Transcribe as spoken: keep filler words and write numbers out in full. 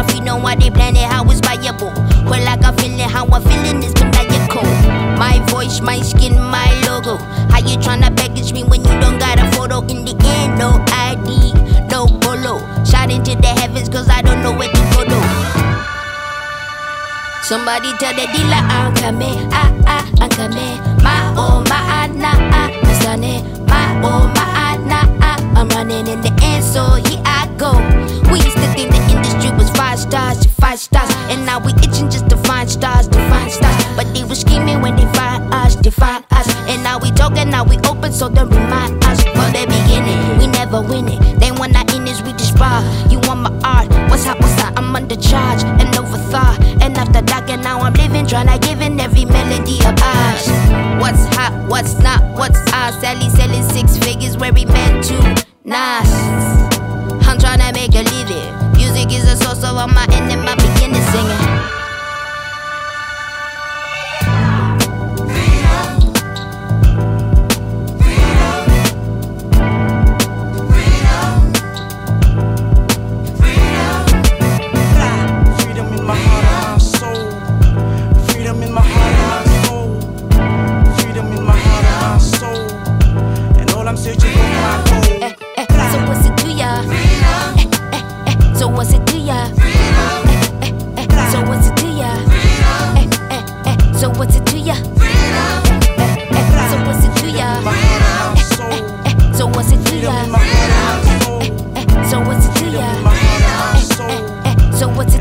my feet, know why they plan it, how it's viable. Well, like I'm feeling, how I'm feeling is maniacal. My voice, my skin, my logo. How you tryna package me when you don't got a photo? In the end, no I D, no polo. Shout into the heavens cause I don't know where to go though. Somebody tell the dealer I'm coming, ah ah, I'm coming. My oh my ah nah ah, I'm stunning. My oh my ah nah ah, I'm running in the end, so here I go. We used to think the industry was five stars, five stars, and now we itching just to find stars, to find stars. But they were scheming when they find us, they find us, and now we talking, now we open, so don't remind us. From the beginning, we never win it. They want our in is we just spar. You want my art? What's up? What's up? I'm under charge and overthought, and after dark, and now I'm living, tryna give in every melody of ours. What's hot? What's not? What's ours? Sally selling six figures where we meant to. Nas. I'm tryna make a living. Music is a source of all my end and my beginning singing. So what's it to ya? Eh, eh, eh. So what's it to ya? Eh, eh, eh. So what's it to ya? Eh, eh. So what's it to ya? Eh, eh, eh. So what's it to ya? Eh, eh. So what's it to ya? Eh, eh, eh. So what's it